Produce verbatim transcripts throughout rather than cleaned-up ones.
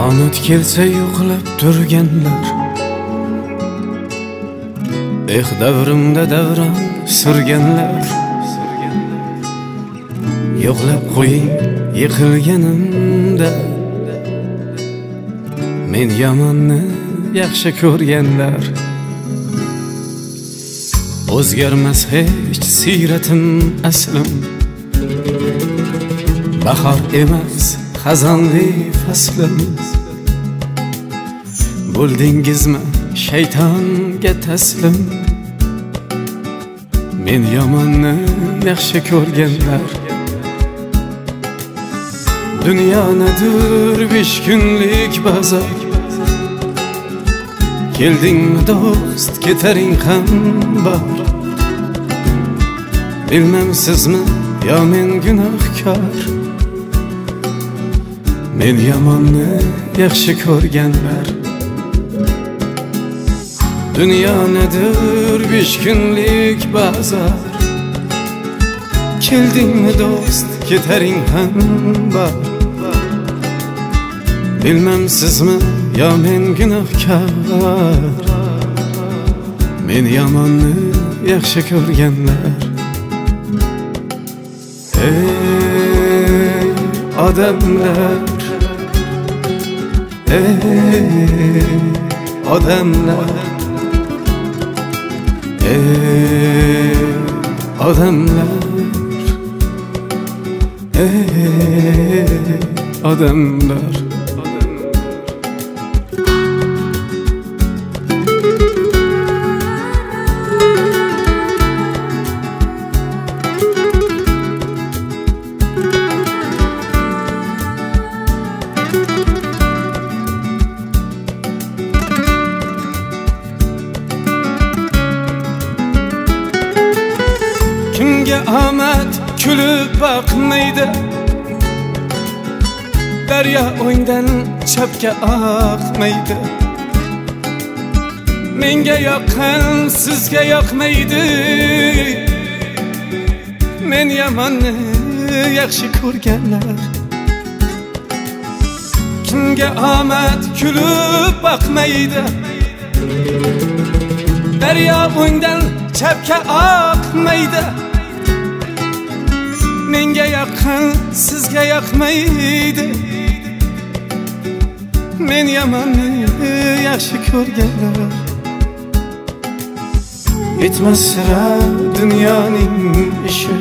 Qiyomət kelsə yo'qlab turganlar, eh davrimda davron surganlar, yo'qlab qo'ying yiqilganimda, men yomonni yaxshi ko'rganlar. O'zgarmas hech siyratim aslim, bahor emas xazonli faslim. Bo'ldingizmi shaytonga taslim, men yomonni yaxshi ko'rganlar. Dunyonadir besh kunlik bozor, keldingmi do'st ketaring ham bor. Bilmam sizmi yo men gunohkor, men yomonni yaxshi ko'rganlar. Dunyonadir besh kunlik bozor, keldingmi do'st ketaring ham bor. Bilmam sizmi yo men gunohkor, men yomonni yaxshi ko'rganlar. Ey odamlar, ey odamlar, ey odamlar, ey odamlar. Kimga omad kulib boqmaydi, daryo o'ngdan chapga oqmaydi. Menga yoqqan sizga yoqmaydi, men yomonni yaxshi ko'rganlar. Kimga omad kulib boqmaydi, daryo o'ngdan chapga oqmaydi. Menga yoqqan sizga yoqmaydi, men yomonni yaxshi ko'rganlar. Yetmas sira dunyoning ishi,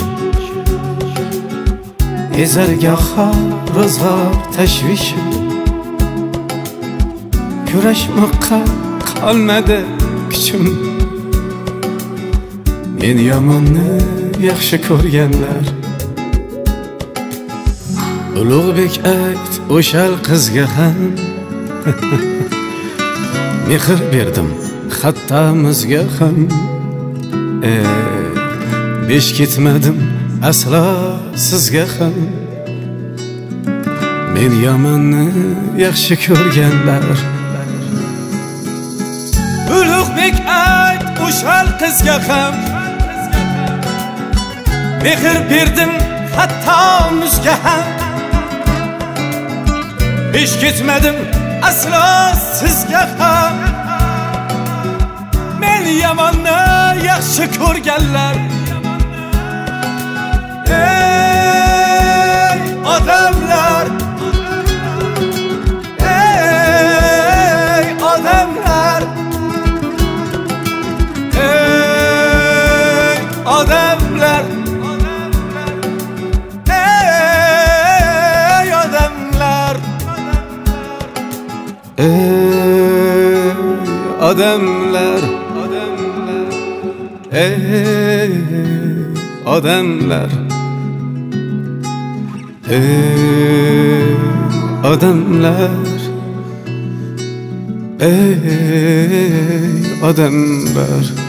ezargoh ro'zg'or tashvishi. Kurashmoqqa qolmadi kuchim, men yomonni yaxshi ko'rganlar. Ulug'bek ayt o'shal qizga ham mehr berdim hatto muzga ham. Ey besh ketmadim aslo sizga ham, men yomonni yaxshi ko'rganlar. Ulug'bek ayt o'shal qizga ham mehr berdim hatto muzga ham, besh ketmadim aslo sizga ham, men yomonni yaxshi ko'rganlar. Ey odamlar, ey odamlar, ey odamlar, ey odamlar, ey odamlar, ey odamlar, ey odamlar, ey odamlar.